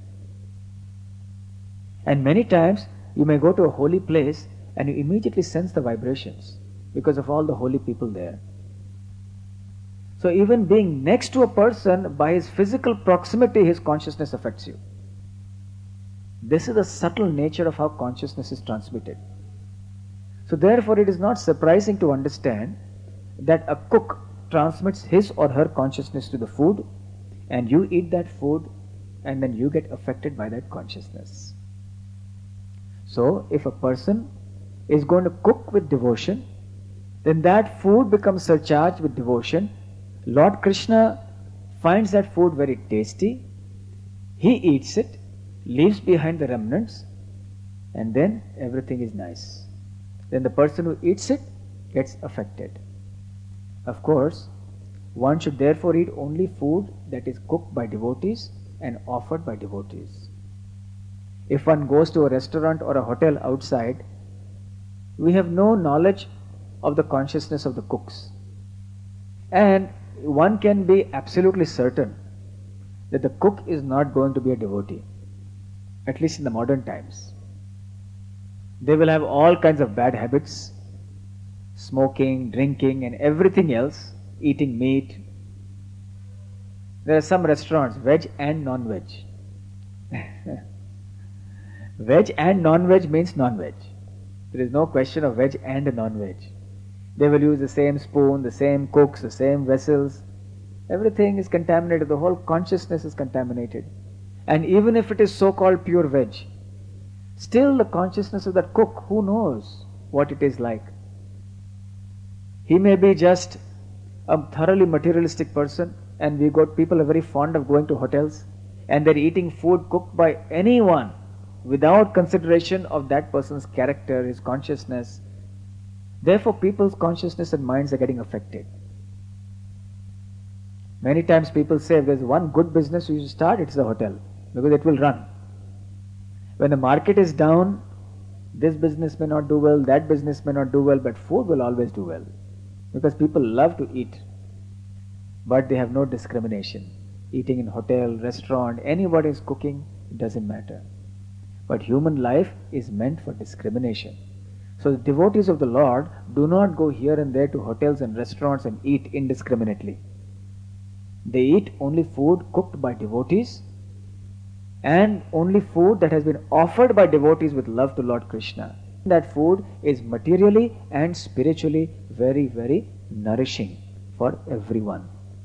And many times you may go to a holy place and you immediately sense the vibrations because of all the holy people there. So even being next to a person, by his physical proximity, his consciousness affects you. This is the subtle nature of how consciousness is transmitted. So therefore it is not surprising to understand that a cook transmits his or her consciousness to the food, and you eat that food and then you get affected by that consciousness. So if a person is going to cook with devotion, then that food becomes surcharged with devotion. Lord Krishna finds that food very tasty, he eats it, leaves behind the remnants, and then everything is nice. Then the person who eats it gets affected. Of course, one should therefore eat only food that is cooked by devotees and offered by devotees. If one goes to a restaurant or a hotel outside, we have no knowledge of the consciousness of the cooks. And one can be absolutely certain that the cook is not going to be a devotee, at least in the modern times. They will have all kinds of bad habits, smoking, drinking and everything else, eating meat. There are some restaurants, veg and non-veg. Veg and non-veg means non-veg. There is no question of veg and non-veg. They will use the same spoon, the same cooks, the same vessels. Everything is contaminated. The whole consciousness is contaminated. And even if it is so-called pure veg, still the consciousness of that cook, who knows what it is like? He may be just a thoroughly materialistic person, and we got people are very fond of going to hotels and they're eating food cooked by anyone without consideration of that person's character, his consciousness. Therefore, people's consciousness and minds are getting affected. Many times people say, if there's one good business you should start, it's a hotel, because it will run. When the market is down, this business may not do well, that business may not do well, but food will always do well, because people love to eat, but they have no discrimination. Eating in hotel, restaurant, anybody is cooking, it doesn't matter. But human life is meant for discrimination. So the devotees of the Lord do not go here and there to hotels and restaurants and eat indiscriminately. They eat only food cooked by devotees, and only food that has been offered by devotees with love to Lord Krishna. That food is materially and spiritually very, very nourishing for everyone.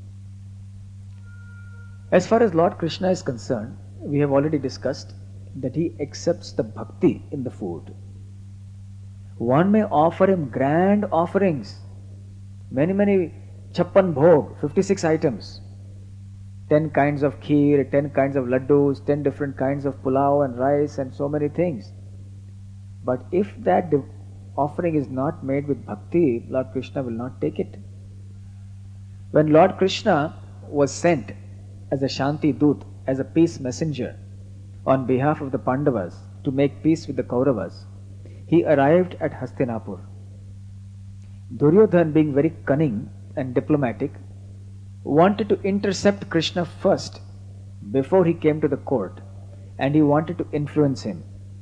As far as Lord Krishna is concerned, we have already discussed that he accepts the bhakti in the food. One may offer him grand offerings, many, many chappan bhog, fifty-six items, ten kinds of kheer, ten kinds of laddus, ten different kinds of pulao and rice and so many things. But if that offering is not made with bhakti, Lord Krishna will not take it. When Lord Krishna was sent as a Shanti Dut, as a peace messenger on behalf of the Pandavas to make peace with the Kauravas, he arrived at Hastinapur. Duryodhan, being very cunning and diplomatic, wanted to intercept Krishna first before he came to the court, and he wanted to influence him.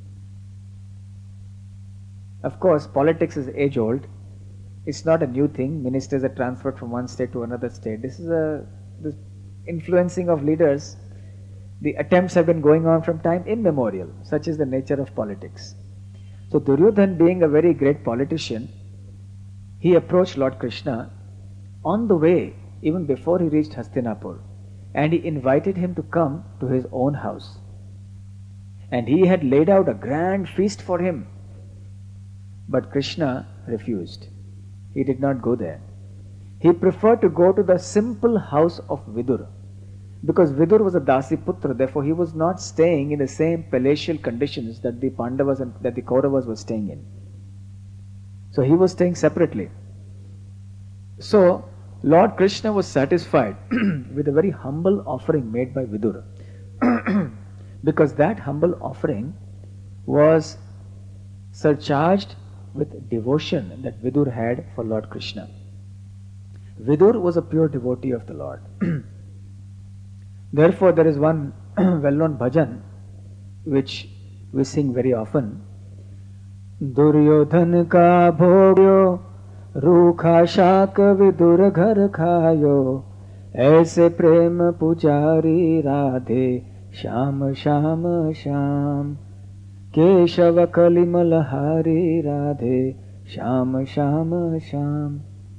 Of course, politics is age-old. It's not a new thing. Ministers are transferred from one state to another state. This is a this influencing of leaders. The attempts have been going on from time immemorial. Such is the nature of politics. So Duryodhana, being a very great politician, he approached Lord Krishna on the way, even before he reached Hastinapur, and he invited him to come to his own house. And he had laid out a grand feast for him. But Krishna refused. He did not go there. He preferred to go to the simple house of Vidur, because Vidur was a Dasi Putra, therefore he was not staying in the same palatial conditions that the Pandavas and that the Kauravas were staying in. So he was staying separately. So Lord Krishna was satisfied with a very humble offering made by Vidur, because that humble offering was surcharged with devotion that Vidur had for Lord Krishna. Vidur was a pure devotee of the Lord. Therefore, there is one well-known bhajan which we sing very often. Duryodhan ka bhogyo रूखा शाक विदुर घर खायो ऐसे प्रेम पुजारी Radhe Shyam Shyam Shyam Keshav कलिमलहारी Radhe Shyam Shyam Shyam.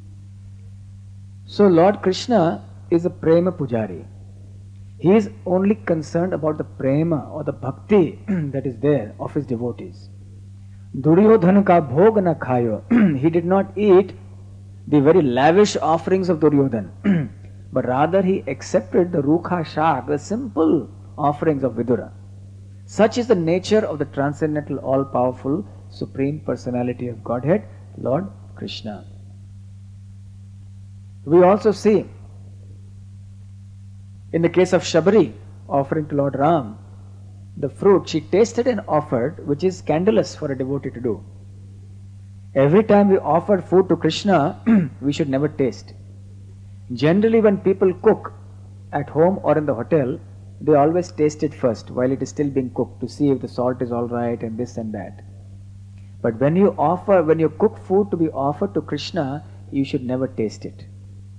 So Lord Krishna is a prema pujari. He is only concerned about the prema or the bhakti that is there of his devotees. Duryodhana ka bhog na khayo. He did not eat the very lavish offerings of Duryodhana, but rather he accepted the rukha shak, the simple offerings of Vidura. Such is the nature of the transcendental, all-powerful, supreme personality of Godhead, Lord Krishna. We also see in the case of Shabari offering to Lord Ram, the fruit she tasted and offered, which is scandalous for a devotee to do. Every time we offer food to Krishna, we should never taste. Generally, when people cook at home or in the hotel, they always taste it first while it is still being cooked to see if the salt is all right and this and that. But when you offer, when you cook food to be offered to Krishna, you should never taste it.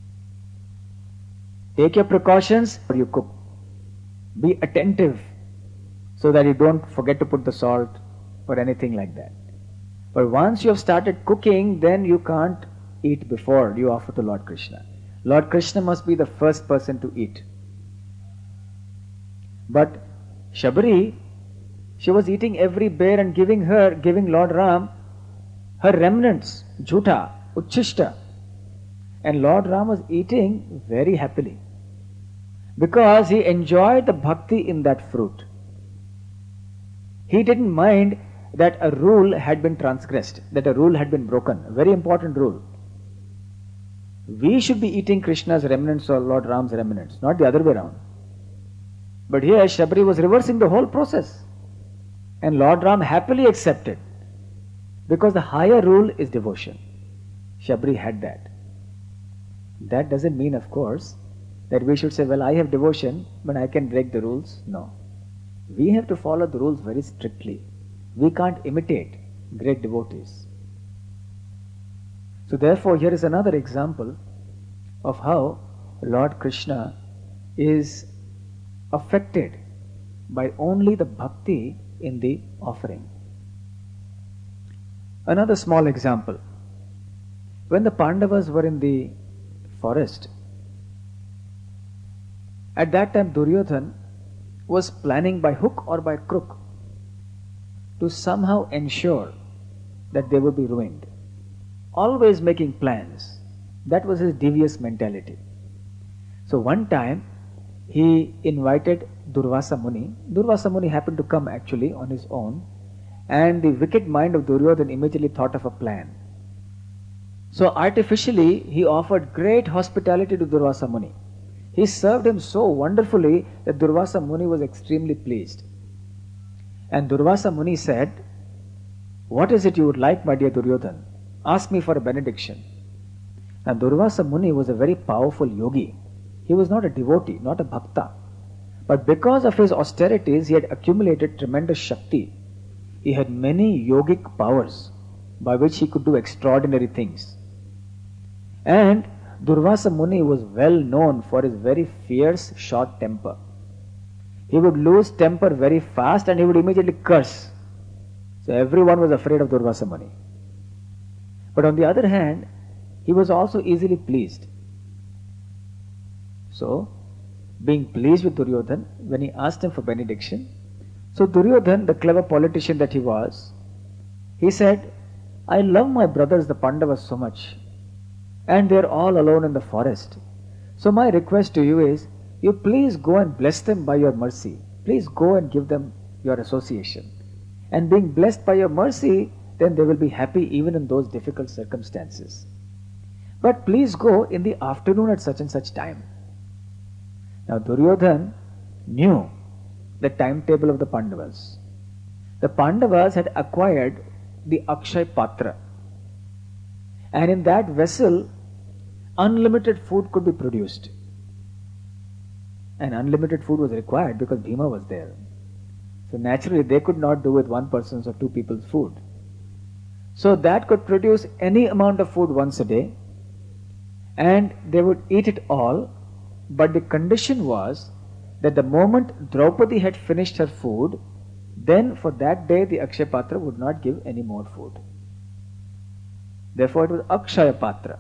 Take your precautions or you cook. Be attentive so that you don't forget to put the salt or anything like that. But once you have started cooking, then you can't eat before you offer to Lord Krishna. Lord Krishna must be the first person to eat. But Shabari, she was eating every bear and giving her, giving Lord Ram her remnants, jhuta, uchishta. And Lord Ram was eating very happily, because he enjoyed the bhakti in that fruit. He didn't mind that a rule had been transgressed, that a rule had been broken. A very important rule. We should be eating Krishna's remnants or Lord Ram's remnants, not the other way around. But here Shabari was reversing the whole process. And Lord Ram happily accepted, because the higher rule is devotion. Shabari had that. That doesn't mean, of course, that we should say, well, I have devotion, but I can break the rules. No. We have to follow the rules very strictly. We can't imitate great devotees. So therefore, here is another example of how Lord Krishna is affected by only the bhakti in the offering. Another small example. When the Pandavas were in the forest, at that time Duryodhana was planning by hook or by crook to somehow ensure that they would be ruined. Always making plans. That was his devious mentality. So one time he invited Durvasa Muni. Durvasa Muni happened to come actually on his own, and the wicked mind of Duryodhana immediately thought of a plan. So artificially he offered great hospitality to Durvasa Muni. He served him so wonderfully that Durvasa Muni was extremely pleased. And Durvasa Muni said, "What is it you would like, my dear Duryodhana? Ask me for a benediction." Now Durvasa Muni was a very powerful yogi. He was not a devotee, not a bhakta. But because of his austerities, he had accumulated tremendous Shakti. He had many yogic powers by which he could do extraordinary things. And Durvasa Muni was well known for his very fierce, short temper. He would lose temper very fast and he would immediately curse. So everyone was afraid of Durvasa Muni. But on the other hand, he was also easily pleased. So, being pleased with Duryodhan, when he asked him for benediction, so Duryodhan, the clever politician that he was, he said, I love my brothers the Pandavas so much, and they are all alone in the forest. So my request to you is, you please go and bless them by your mercy. Please go and give them your association. And being blessed by your mercy, then they will be happy even in those difficult circumstances. But please go in the afternoon at such and such time. Now Duryodhan knew the timetable of the Pandavas. The Pandavas had acquired the Akshay Patra. And in that vessel, unlimited food could be produced. And unlimited food was required because Bhima was there. So naturally they could not do with one person's or two people's food. So that could produce any amount of food once a day, and they would eat it all, but the condition was that the moment Draupadi had finished her food, then for that day the Akshaya Patra would not give any more food. Therefore it was Akshaya Patra.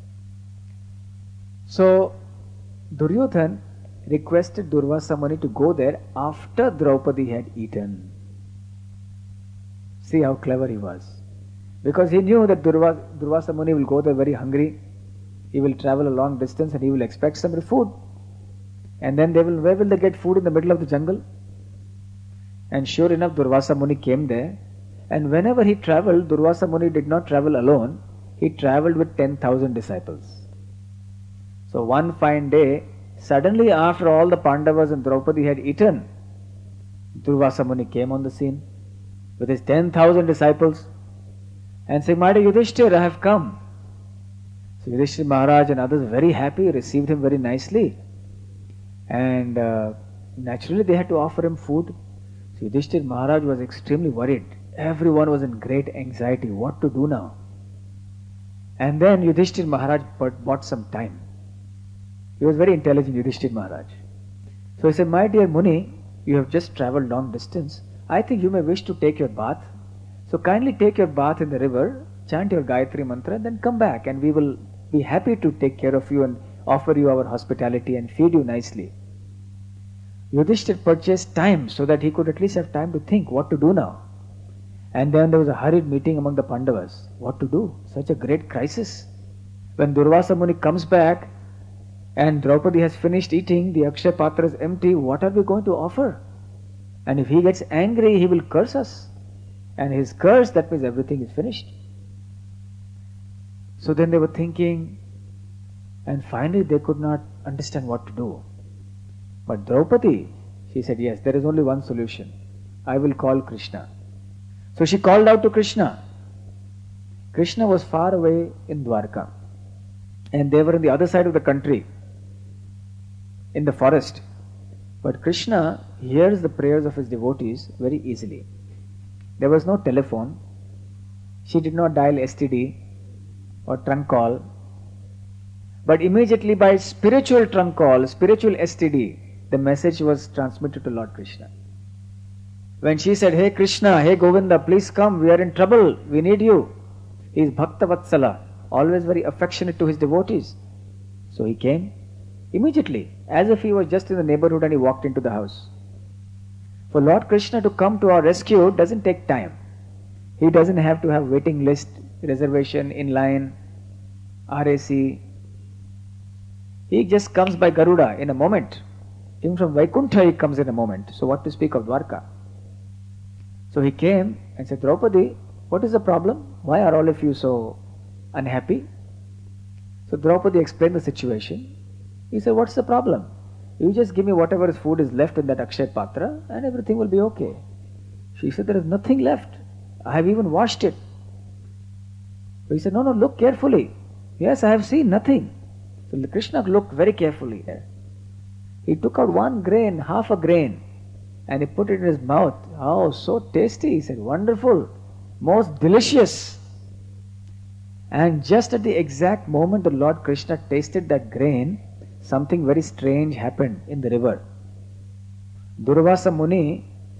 So Duryodhan requested Durvasa Muni to go there after Draupadi had eaten. See how clever he was. Because he knew that Durva, Durvasa Muni will go there very hungry. He will travel a long distance and he will expect some food. And then they will, where will they get food in the middle of the jungle? And sure enough, Durvasa Muni came there. And whenever he traveled, Durvasa Muni did not travel alone. He traveled with ten thousand disciples. So one fine day, suddenly after all the Pandavas and Draupadi had eaten, Durvasa Muni came on the scene with his ten thousand disciples and said, My dear Yudhishthira, I have come. So Yudhishthira Maharaj and others very happy, received him very nicely. And uh, naturally they had to offer him food. So Yudhishthira Maharaj was extremely worried. Everyone was in great anxiety. What to do now? And then Yudhishthira Maharaj bought some time. He was very intelligent, Yudhishthira Maharaj. So he said, My dear Muni, you have just travelled long distance. I think you may wish to take your bath. So kindly take your bath in the river, chant your Gayatri mantra, and then come back, and we will be happy to take care of you and offer you our hospitality and feed you nicely. Yudhishthira purchased time so that he could at least have time to think what to do now. And then there was a hurried meeting among the Pandavas. What to do? Such a great crisis. When Durvasa Muni comes back and Draupadi has finished eating, the Akshaya Patra is empty, what are we going to offer? And if he gets angry, he will curse us. And his curse, that means everything is finished. So then they were thinking, and finally they could not understand what to do. But Draupadi, she said, yes, there is only one solution. I will call Krishna. So she called out to Krishna. Krishna was far away in Dwarka. And they were on the other side of the country, in the forest. But Krishna hears the prayers of his devotees very easily. There was no telephone. She did not dial S T D or trunk call. But immediately by spiritual trunk call, spiritual S T D, the message was transmitted to Lord Krishna. When she said, Hey Krishna, hey Govinda, please come, we are in trouble, we need you. He is Bhakta Vatsala, always very affectionate to his devotees. So he came immediately, as if he was just in the neighborhood and he walked into the house. For Lord Krishna to come to our rescue doesn't take time. He doesn't have to have waiting list, reservation, in line, R A C. He just comes by Garuda in a moment. Even from Vaikuntha he comes in a moment. So what to speak of Dwarka? So he came and said, Draupadi, what is the problem? Why are all of you so unhappy? So Draupadi explained the situation. He said, what's the problem? You just give me whatever food is left in that Akshaya Patra and everything will be okay. She said, there is nothing left. I have even washed it. So he said, no, no, look carefully. Yes, I have seen nothing. So Krishna looked very carefully there. He took out one grain, half a grain, and he put it in his mouth. Oh, so tasty. He said, wonderful, most delicious. And just at the exact moment the Lord Krishna tasted that grain, something very strange happened in the river. Durvasa Muni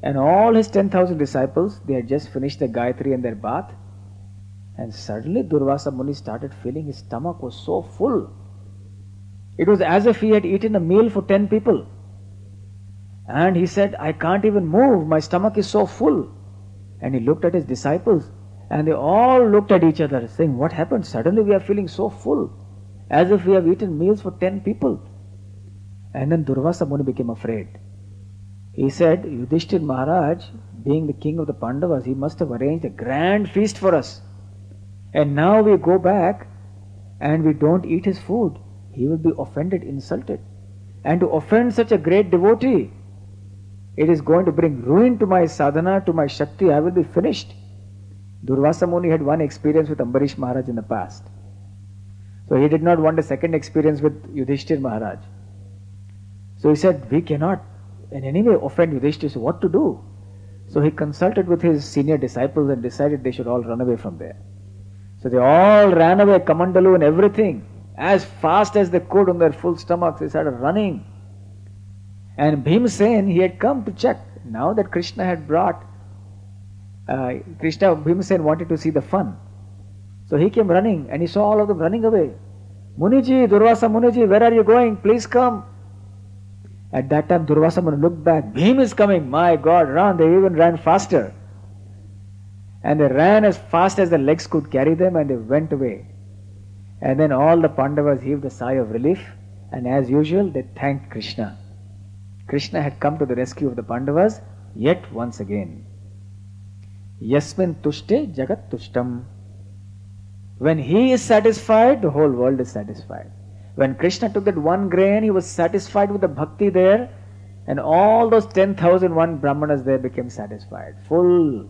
And all his ten thousand disciples, they had just finished the Gayatri and their bath. And suddenly Durvasa Muni started feeling his stomach was so full. It was as if he had eaten a meal for ten people. And he said, I can't even move, my stomach is so full. And he looked at his disciples, and they all looked at each other, saying, what happened? Suddenly we are feeling so full, as if we have eaten meals for ten people. And then Durvasa Muni became afraid. He said, Yudhishthir Maharaj, being the king of the Pandavas, he must have arranged a grand feast for us. And now we go back and we don't eat his food. He will be offended, insulted. And to offend such a great devotee, it is going to bring ruin to my sadhana, to my Shakti. I will be finished. Durvasa Muni had one experience with Ambarish Maharaj in the past. So he did not want a second experience with Yudhishthir Maharaj. So he said, we cannot in any way offend Yudhishthir. So what to do? So he consulted with his senior disciples and decided they should all run away from there. So they all ran away, Kamandalu and everything, as fast as they could on their full stomachs. They started running. And Bhimsen, he had come to check. Now that Krishna had brought, uh, Krishna, Bhimsen wanted to see the fun. So he came running and he saw all of them running away. Muniji, Durvasa Muniji, where are you going? Please come. At that time, Durvasa Muni looked back. Bhim is coming. My God, run. They even ran faster. And they ran as fast as their legs could carry them, and they went away. And then all the Pandavas heaved a sigh of relief, and as usual, they thanked Krishna. Krishna had come to the rescue of the Pandavas yet once again. Yasmin tushte jagat tushtam. When he is satisfied, the whole world is satisfied. When Krishna took that one grain, he was satisfied with the bhakti there, and all those ten thousand one brahmanas there became satisfied, full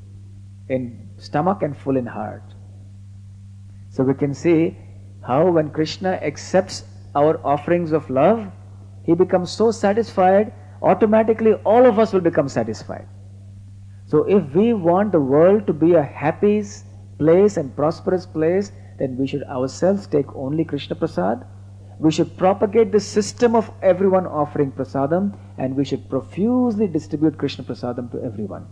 in stomach and full in heart. So we can see how when Krishna accepts our offerings of love, he becomes so satisfied, automatically all of us will become satisfied. So if we want the world to be a happy place and prosperous place, then we should ourselves take only Krishna Prasad. We should propagate the system of everyone offering prasadam, and we should profusely distribute Krishna Prasadam to everyone.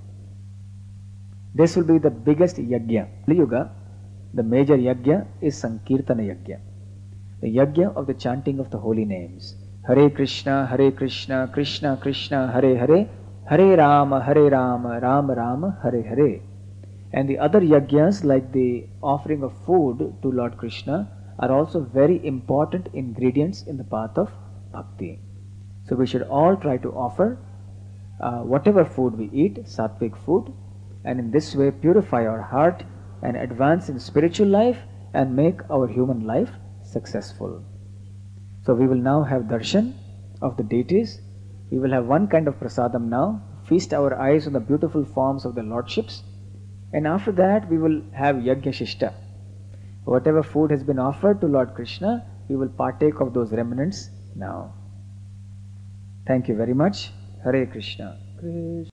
This will be the biggest yajna. Kali Yuga, the major yajna is Sankirtana yajna, the yajna of the chanting of the holy names. Hare Krishna, Hare Krishna, Krishna Krishna, Hare Hare, Hare Rama, Hare Rama, Rama Rama, Hare Hare. And the other yajnas, like the offering of food to Lord Krishna, are also very important ingredients in the path of bhakti. So we should all try to offer uh, whatever food we eat, sattvic food, and in this way purify our heart and advance in spiritual life and make our human life successful. So we will now have darshan of the deities. We will have one kind of prasadam now, feast our eyes on the beautiful forms of the lordships, and after that we will have yajna shishta. Whatever food has been offered to Lord Krishna, we will partake of those remnants now. Thank you very much. Hare Krishna. Krishna.